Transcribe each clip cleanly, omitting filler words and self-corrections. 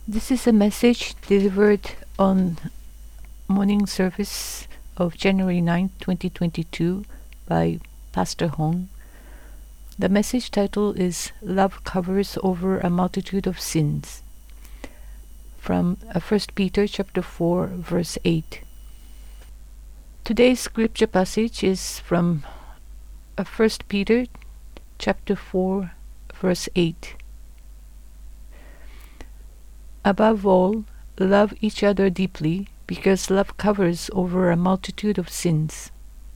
This is a message delivered on morning service of January 9, 2022 by Pastor Hong. The message title is Love Covers Over a Multitude of Sins from 1 Peter chapter 4 verse 8. Today's scripture passage is from 1 Peter chapter 4 verse 8. Above all, love each other deeply, because love covers over a multitude of sins.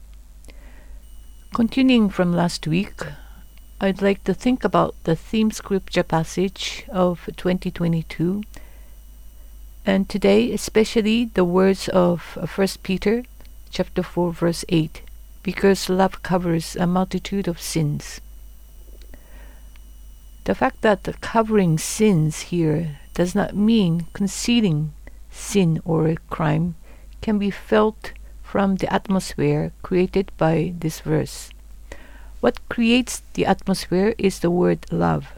Continuing from last week, I'd like to think about the theme scripture passage of 2022, and today especially the words of 1 Peter chapter 4 verse 8, because love covers a multitude of sins. The fact that the covering sins here does not mean concealing sin or crime can be felt from the atmosphere created by this verse. What creates the atmosphere is the word love.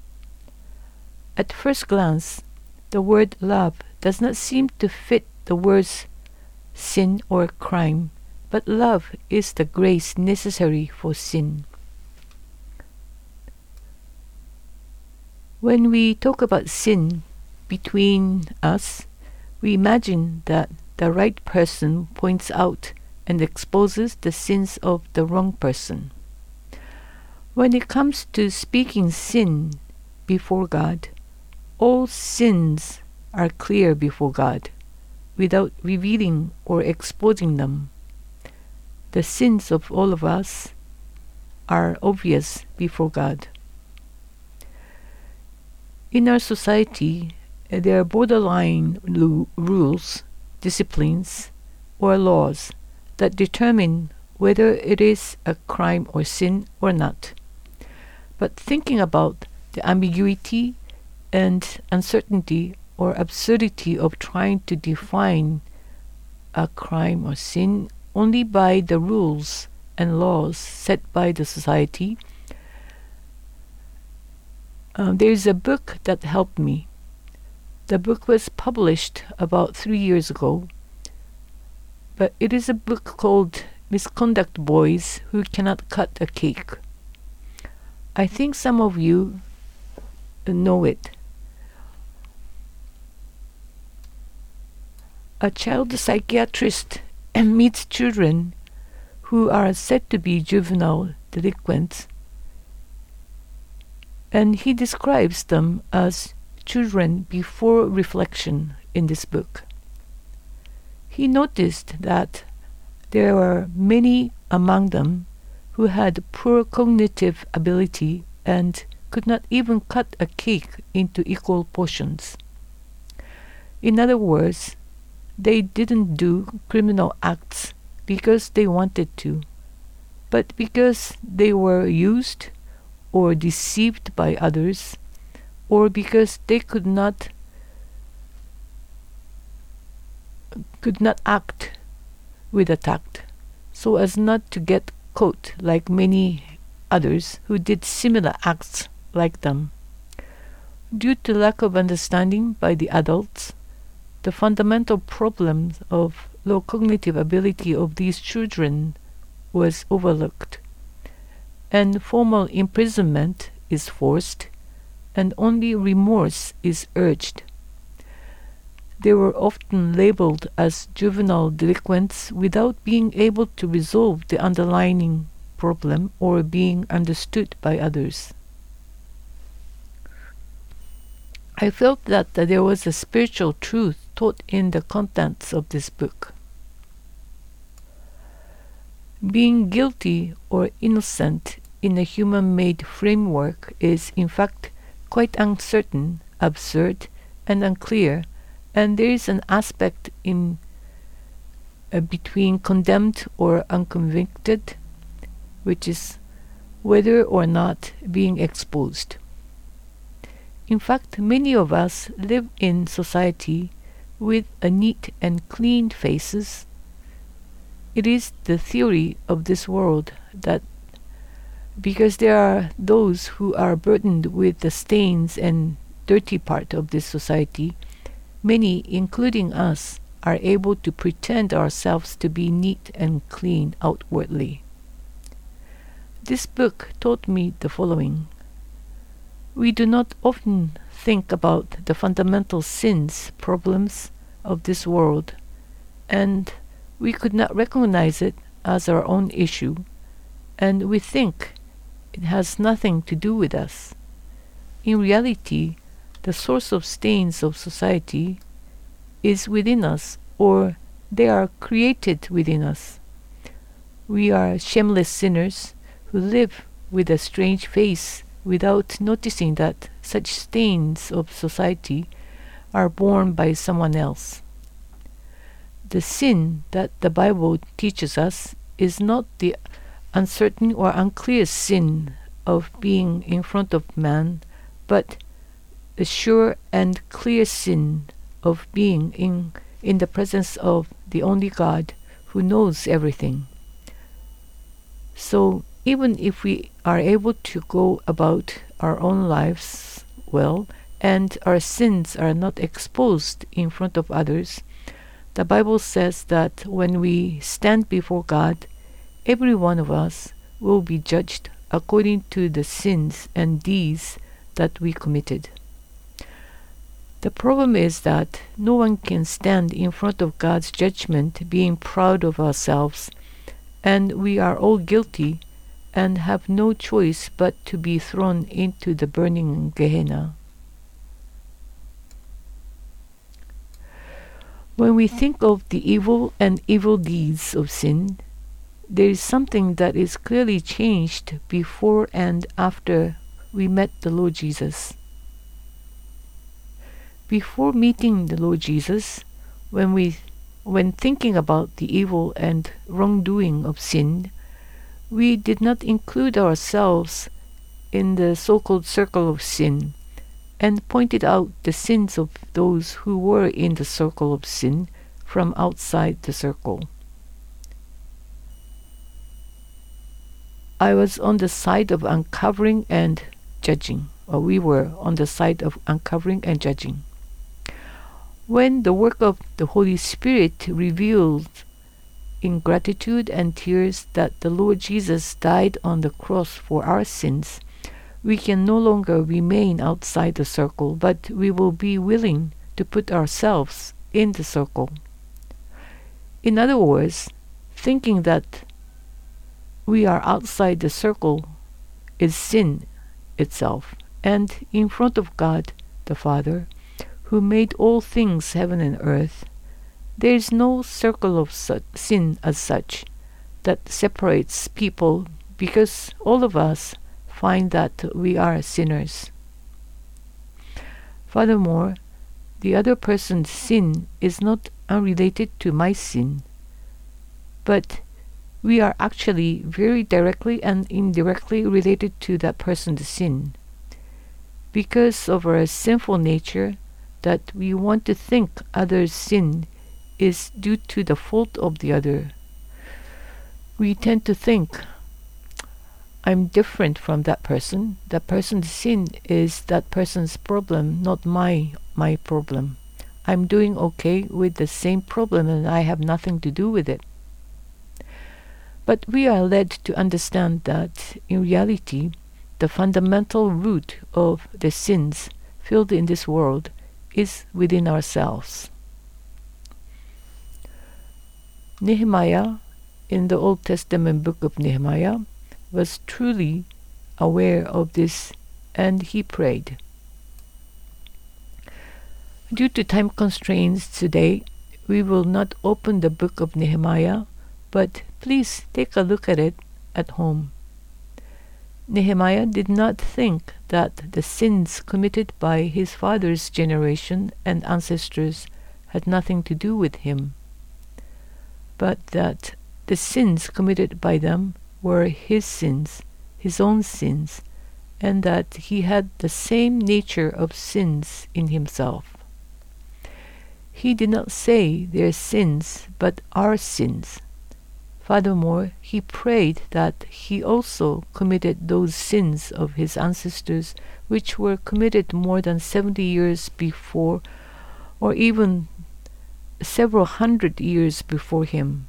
At first glance, the word love does not seem to fit the words sin or crime, but love is the grace necessary for sin. When we talk about sin between us, we imagine that the right person points out and exposes the sins of the wrong person. When it comes to speaking sin before God, all sins are clear before God without revealing or exposing them. The sins of all of us are obvious before God. In our society, there are borderline rules, disciplines, or laws that determine whether it is a crime or sin or not. But thinking about the ambiguity and uncertainty or absurdity of trying to define a crime or sin only by the rules and laws set by the society, there is a book that helped me. The book was published about 3 years ago, but it is a book called Misconduct Boys Who Cannot Cut a Cake. I think some of you know it. A child psychiatrist meets children who are said to be juvenile delinquents, and he describes them as children before reflection in this book. He noticed that there were many among them who had poor cognitive ability and could not even cut a cake into equal portions. In other words, they didn't do criminal acts because they wanted to, but because they were used or deceived by others, or because they could not act with a tact, so as not to get caught like many others who did similar acts like them. Due to lack of understanding by the adults, the fundamental problem of low cognitive ability of these children was overlooked, and formal imprisonment is forced, and only remorse is urged. They were often labeled as juvenile delinquents without being able to resolve the underlying problem or being understood by others. I felt that there was a spiritual truth taught in the contents of this book. Being guilty or innocent in a human-made framework is in fact quite uncertain, absurd, and unclear, and there is an aspect in between condemned or unconvicted, which is whether or not being exposed. In fact, many of us live in society with a neat and clean faces. It is the theory of this world that because there are those who are burdened with the stains and dirty part of this society, many, including us, are able to pretend ourselves to be neat and clean outwardly. This book taught me the following. We do not often think about the fundamental sins, problems of this world, and we could not recognize it as our own issue, and we think it has nothing to do with us. In reality, the source of stains of society is within us, or they are created within us. We are shameless sinners who live with a strange face without noticing that such stains of society are borne by someone else. The sin that the Bible teaches us is not the uncertain or unclear sin of being in front of man, but the sure and clear sin of being in the presence of the only God who knows everything. So even if we are able to go about our own lives well, and our sins are not exposed in front of others, the Bible says that when we stand before God, every one of us will be judged according to the sins and deeds that we committed. The problem is that no one can stand in front of God's judgment being proud of ourselves, and we are all guilty and have no choice but to be thrown into the burning Gehenna. When we think of the evil and evil deeds of sin, there is something that is clearly changed before and after we met the Lord Jesus. Before meeting the Lord Jesus, when thinking about the evil and wrongdoing of sin, we did not include ourselves in the so-called circle of sin and pointed out the sins of those who were in the circle of sin from outside the circle. I was on the side of uncovering and judging, or we were on the side of uncovering and judging. When the work of the Holy Spirit revealed in gratitude and tears that the Lord Jesus died on the cross for our sins, we can no longer remain outside the circle, but we will be willing to put ourselves in the circle. In other words, thinking that we are outside the circle is sin itself, and in front of God the Father, who made all things heaven and earth, there is no circle of sin as such that separates people, because all of us find that we are sinners. Furthermore, the other person's sin is not unrelated to my sin, but we are actually very directly and indirectly related to that person's sin. Because of our sinful nature, that we want to think others' sin is due to the fault of the other. We tend to think, I'm different from that person. That person's sin is that person's problem, not my problem. I'm doing okay with the same problem and I have nothing to do with it. But we are led to understand that in reality, the fundamental root of the sins filled in this world is within ourselves. Nehemiah, in the Old Testament book of Nehemiah, was truly aware of this, and he prayed. Due to time constraints today, we will not open the book of Nehemiah, but please take a look at it at home. Nehemiah did not think that the sins committed by his father's generation and ancestors had nothing to do with him, but that the sins committed by them were his sins, his own sins, and that he had the same nature of sins in himself. He did not say their sins, but our sins. Furthermore, he prayed that he also committed those sins of his ancestors which were committed more than 70 years before, or even several hundred years before him.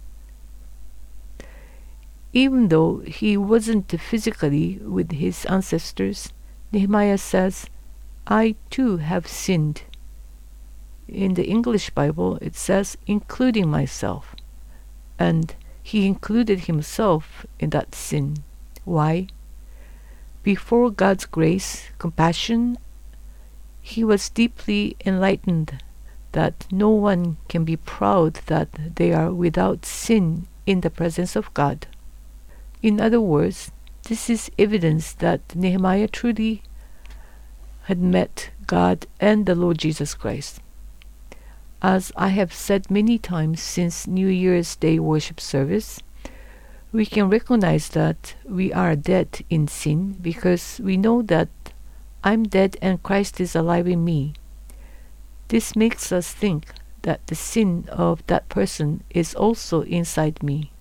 Even though he wasn't physically with his ancestors, Nehemiah says, "I too have sinned." In the English Bible, it says, "including myself." And he included himself in that sin. Why? Before God's grace, compassion, he was deeply enlightened that no one can be proud that they are without sin in the presence of God. In other words, this is evidence that Nehemiah truly had met God and the Lord Jesus Christ. As I have said many times since New Year's Day worship service, we can recognize that we are dead in sin because we know that I'm dead and Christ is alive in me. This makes us think that the sin of that person is also inside me.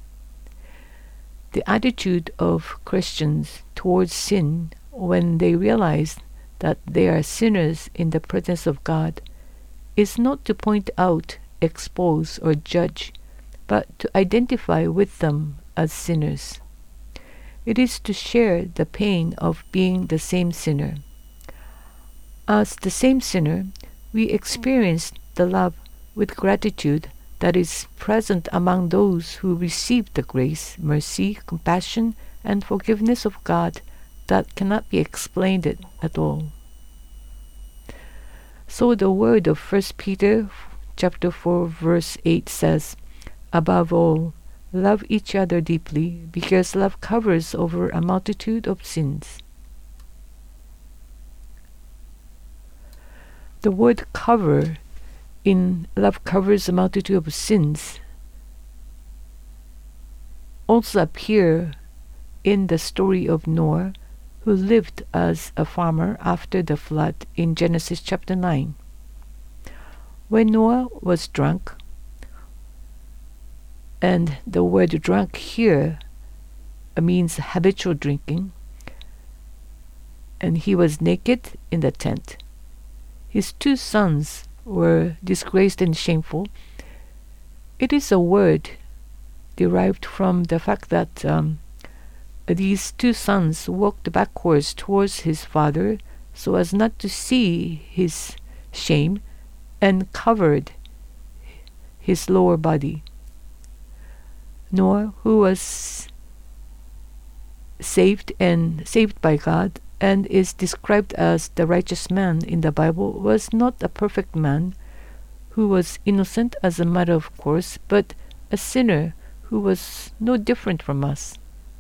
The attitude of Christians towards sin when they realize that they are sinners in the presence of God is not to point out, expose, or judge, but to identify with them as sinners. It is to share the pain of being the same sinner. As the same sinner, we experience the love with gratitude that is present among those who receive the grace, mercy, compassion, and forgiveness of God that cannot be explained at all. So the word of 1 Peter chapter 4 verse 8 says, "Above all, love each other deeply, because love covers over a multitude of sins." The word cover in "love covers a multitude of sins" also appear in the story of Noah, who lived as a farmer after the flood in Genesis chapter 9. When Noah was drunk, and the word drunk here means habitual drinking, and he was naked in the tent. His 2 sons were disgraced and shameful. It is a word derived from the fact that these 2 sons walked backwards towards his father so as not to see his shame and covered his lower body. Noah, who was saved by God and is described as the righteous man in the Bible, was not a perfect man who was innocent as a matter of course, but a sinner who was no different from us.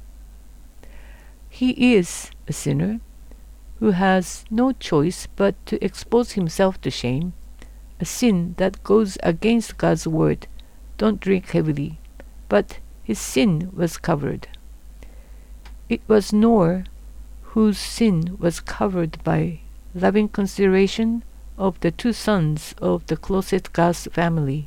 He is a sinner who has no choice but to expose himself to shame, a sin that goes against God's word, "Don't drink heavily," but his sin was covered. It was Noah whose sin was covered by loving consideration of the 2 sons of the closest God's family.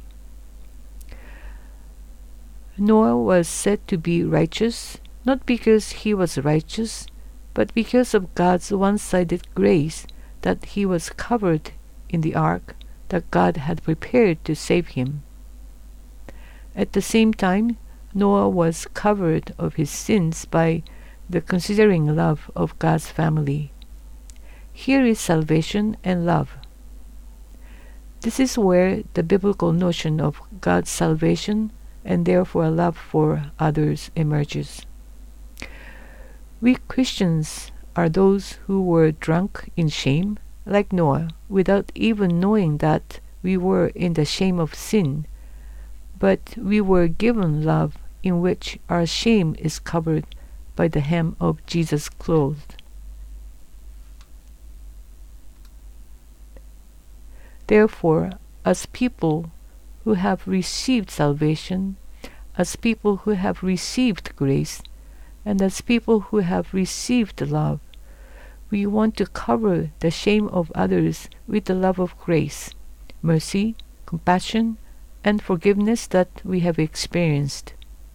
Noah was said to be righteous, not because he was righteous, but because of God's one-sided grace that he was covered in the ark that God had prepared to save him. At the same time, Noah was covered of his sins by the considering love of God's family. Here is salvation and love. This is where the biblical notion of God's salvation and therefore a love for others emerges. We Christians are those who were drunk in shame, like Noah, without even knowing that we were in the shame of sin, but we were given love in which our shame is covered by the hem of Jesus' clothes. Therefore, as people who have received salvation, as people who have received grace, and as people who have received love, we want to cover the shame of others with the love of grace, mercy, compassion, and forgiveness that we have experienced.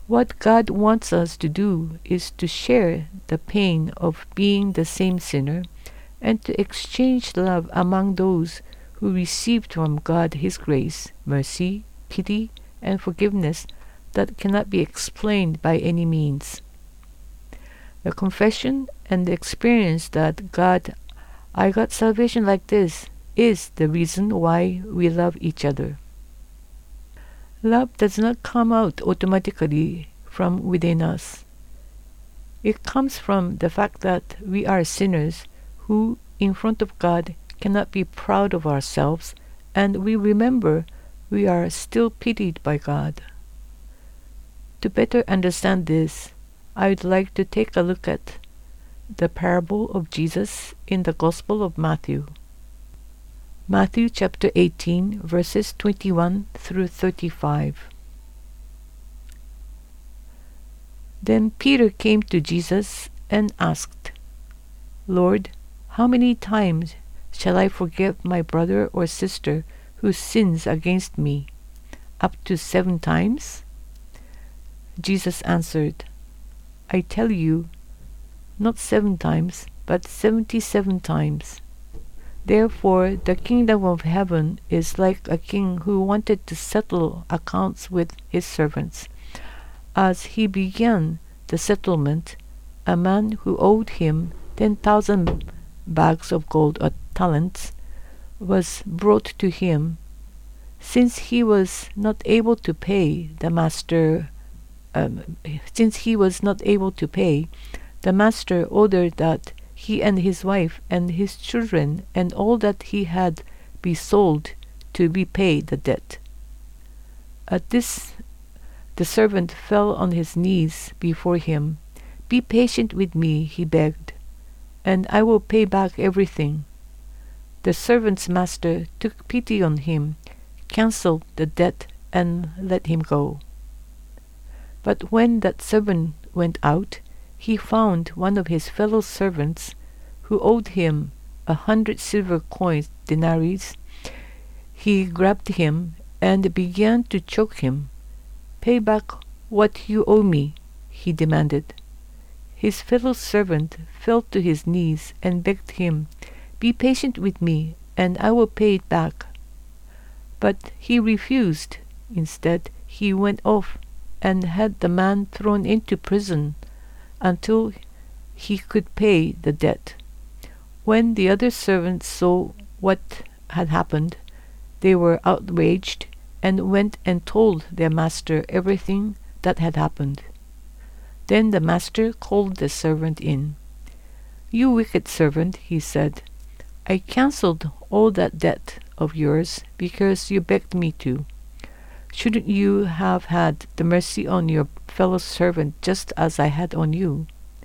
What God wants us to do is to share the pain of being the same sinner and to exchange love among those who received from God His grace, mercy, pity, and forgiveness that cannot be explained by any means. The confession and the experience that I got salvation like this is the reason why we love each other. Love does not come out automatically from within us. It comes from the fact that we are sinners who, in front of God, cannot be proud of ourselves, and we remember we are still pitied by God. To better understand this, I would like to take a look at the parable of Jesus in the Gospel of Matthew. Matthew chapter 18, verses 21 through 35. Then Peter came to Jesus and asked, "Lord, how many times shall I forgive my brother or sister who sins against me? Up to 7 times?" Jesus answered, "I tell you, not 7 times, but 77 times. Therefore, the kingdom of heaven is like a king who wanted to settle accounts with his servants. As he began the settlement, a man who owed him 10,000 bags of gold or talents was brought to him. Since he was not able to pay, the master ordered that he and his wife and his children and all that he had be sold to repay the debt. At this, the servant fell on his knees before him. "Be patient with me," he begged, "and I will pay back everything." The servant's master took pity on him, cancelled the debt, and let him go. But when that servant went out, he found one of his fellow servants who owed him 100 silver coins, denaries. He grabbed him and began to choke him. "Pay back what you owe me," he demanded. His fellow servant fell to his knees and begged him, "Be patient with me, and I will pay it back." But he refused. Instead, he went off and had the man thrown into prison until he could pay the debt. When the other servants saw what had happened, they were outraged and went and told their master everything that had happened. Then the master called the servant in. "You wicked servant," he said, "I cancelled all that debt of yours because you begged me to. Shouldn't you have had the mercy on your fellow servant just as I had on you?"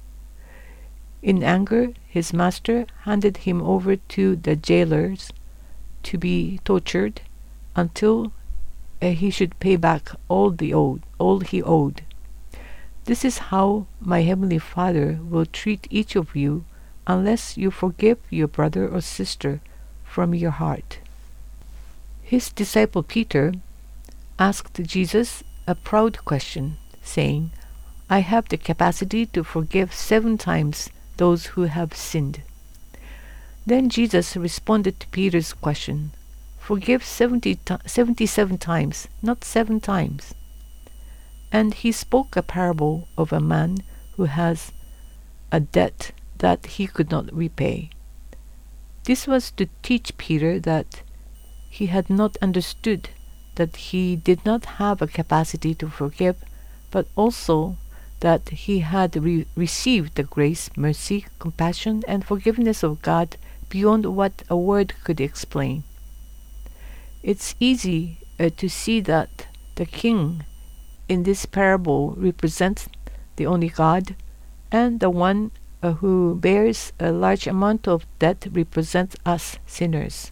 In anger, his master handed him over to the jailers to be tortured until he should pay back all he owed. This is how my heavenly Father will treat each of you unless you forgive your brother or sister from your heart. His disciple Peter asked Jesus a proud question, saying, "I have the capacity to forgive 7 times those who have sinned." Then Jesus responded to Peter's question, "Forgive 77 times, not 7 times." And he spoke a parable of a man who has a debt that he could not repay. This was to teach Peter that he had not understood that he did not have a capacity to forgive, but also that he had received the grace, mercy, compassion, and forgiveness of God beyond what a word could explain. It's easy to see that the king in this parable represents the only God, and the one who bears a large amount of debt represents us sinners.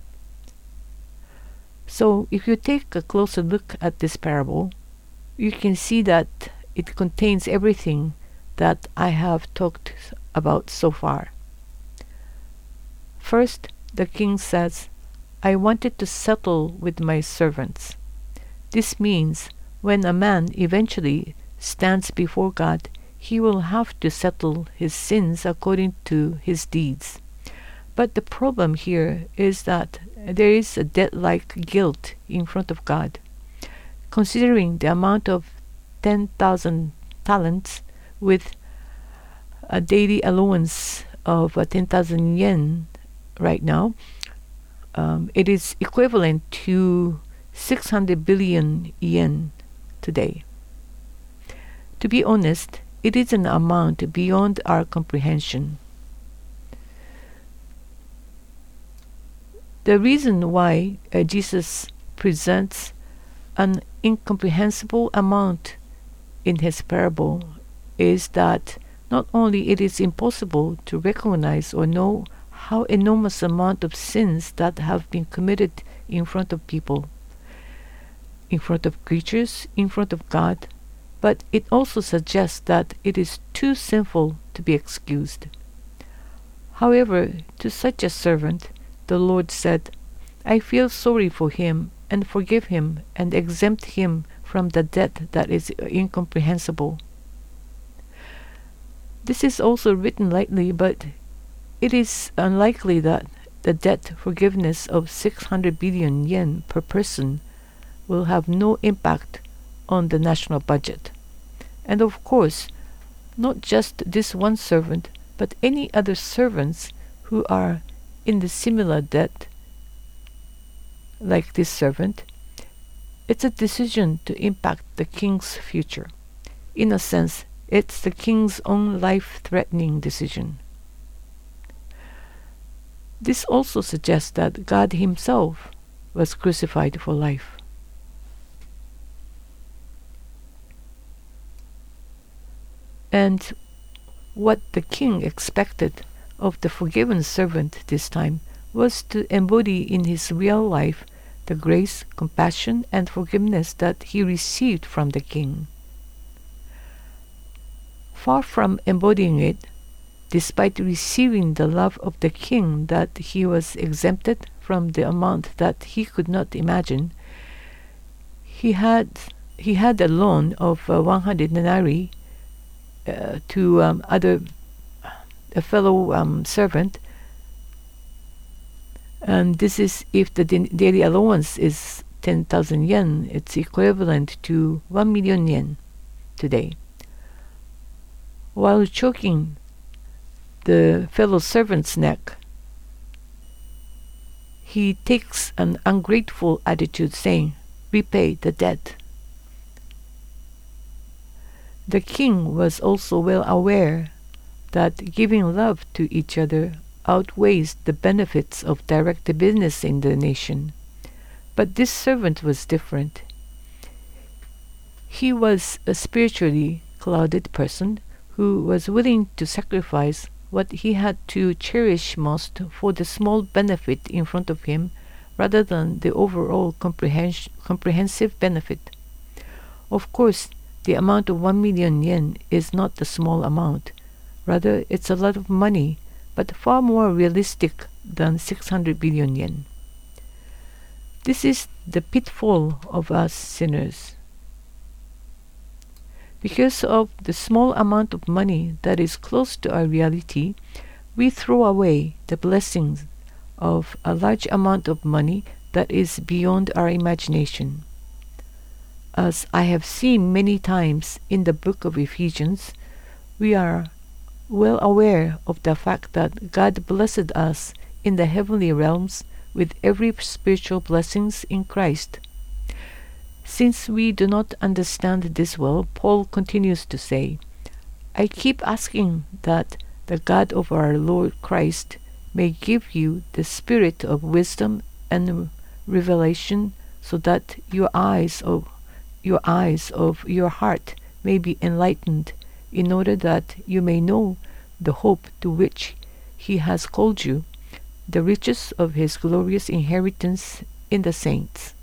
So if you take a closer look at this parable, you can see that it contains everything that I have talked about so far. First, the king says, "I wanted to settle with my servants." This means when a man eventually stands before God, he will have to settle his sins according to his deeds. But the problem here is that there is a debt-like guilt in front of God. Considering the amount of 10,000 talents with a daily allowance of 10,000 yen right now, it is equivalent to 600 billion yen today. To be honest, it is an amount beyond our comprehension. The reason why Jesus presents an incomprehensible amount in his parable is that not only it is impossible to recognize or know how enormous amount of sins that have been committed in front of people, in front of creatures, in front of God, but it also suggests that it is too sinful to be excused. However, to such a servant, the Lord said, I feel sorry for him and forgive him and exempt him from the debt that is incomprehensible. This is also written lightly, but it is unlikely that the debt forgiveness of 600 billion yen per person will have no impact on the national budget. And of course, not just this one servant, but any other servants who are in the similar debt like this servant, it's a decision to impact the king's future. In a sense, it's the king's own life-threatening decision. This also suggests that God himself was crucified for life. And what the king expected of the forgiven servant this time was to embody in his real life the grace, compassion, and forgiveness that he received from the king. Far from embodying it, despite receiving the love of the king that he was exempted from the amount that he could not imagine, he had a loan of 100 denarii to a fellow servant, and this is if the daily allowance is 10,000 yen, it's equivalent to 1 million yen today. While choking the fellow servant's neck, he takes an ungrateful attitude, saying, repay the debt. The king was also well aware that giving love to each other outweighs the benefits of direct business in the nation. But this servant was different. He was a spiritually clouded person who was willing to sacrifice what he had to cherish most for the small benefit in front of him rather than the overall comprehensive benefit. Of course, the amount of 1 million yen is not a small amount. Rather, it's a lot of money, but far more realistic than 600 billion yen. This is the pitfall of us sinners. Because of the small amount of money that is close to our reality, we throw away the blessings of a large amount of money that is beyond our imagination. As I have seen many times in the book of Ephesians, we are well aware of the fact that God blessed us in the heavenly realms with every spiritual blessings in Christ. Since we do not understand this well, Paul continues to say, I keep asking that the God of our Lord Christ may give you the spirit of wisdom and revelation, so that your eyes of your heart may be enlightened, in order that you may know the hope to which he has called you, the riches of his glorious inheritance in the saints.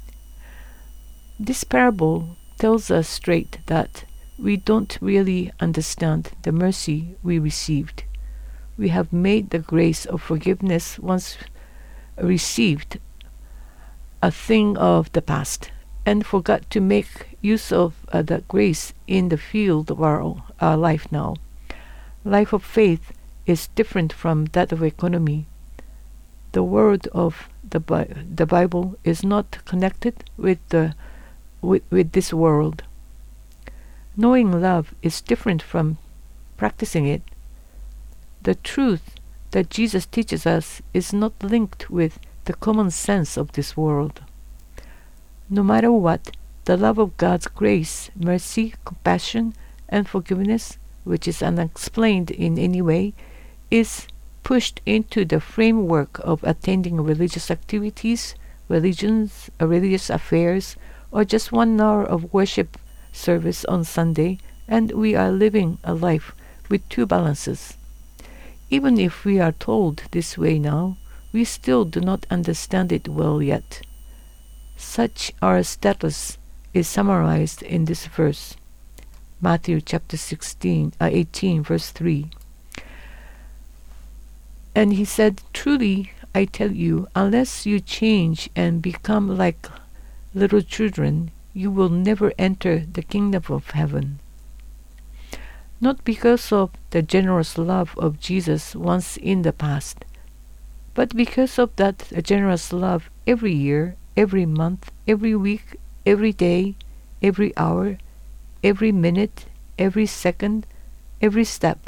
This parable tells us straight that we don't really understand the mercy we received. We have made the grace of forgiveness once received a thing of the past, and forgot to make use of that grace in the field of our life now. Life of faith is different from that of economy. The word of the Bible is not connected with this world. Knowing love is different from practicing it. The truth that Jesus teaches us is not linked with the common sense of this world. No matter what, the love of God's grace, mercy, compassion, and forgiveness, which is unexplained in any way, is pushed into the framework of attending religious activities, religious affairs, or just 1 hour of worship service on Sunday, and we are living a life with two balances. Even if we are told this way now, we still do not understand it well yet. Such our status is summarized in this verse, Matthew chapter 18, verse 3. And he said, "Truly, I tell you, unless you change and become like little children, you will never enter the kingdom of heaven." Not because of the generous love of Jesus once in the past, but because of that generous love every year, every month, every week, every day, every hour, every minute, every second, every step.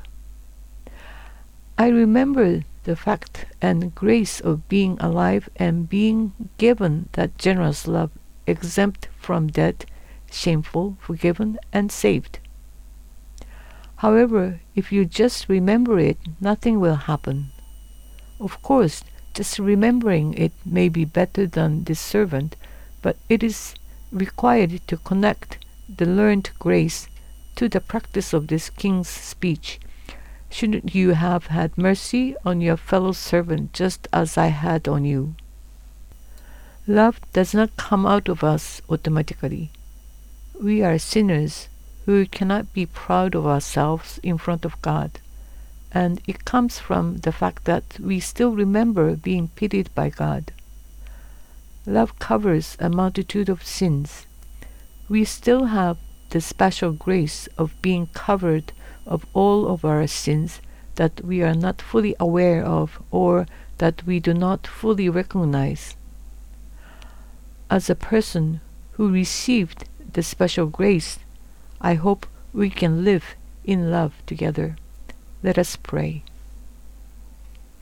I remember the fact and grace of being alive and being given that generous love, exempt from debt, shameful, forgiven, and saved. However, if you just remember it, nothing will happen. Of course, just remembering it may be better than this servant, but it is required to connect the learned grace to the practice of this king's speech. Shouldn't you have had mercy on your fellow servant just as I had on you? Love does not come out of us automatically. We are sinners who cannot be proud of ourselves in front of God, and it comes from the fact that we still remember being pitied by God. Love covers a multitude of sins. We still have the special grace of being covered of all of our sins that we are not fully aware of or that we do not fully recognize. As a person who received the special grace, I hope we can live in love together. Let us pray.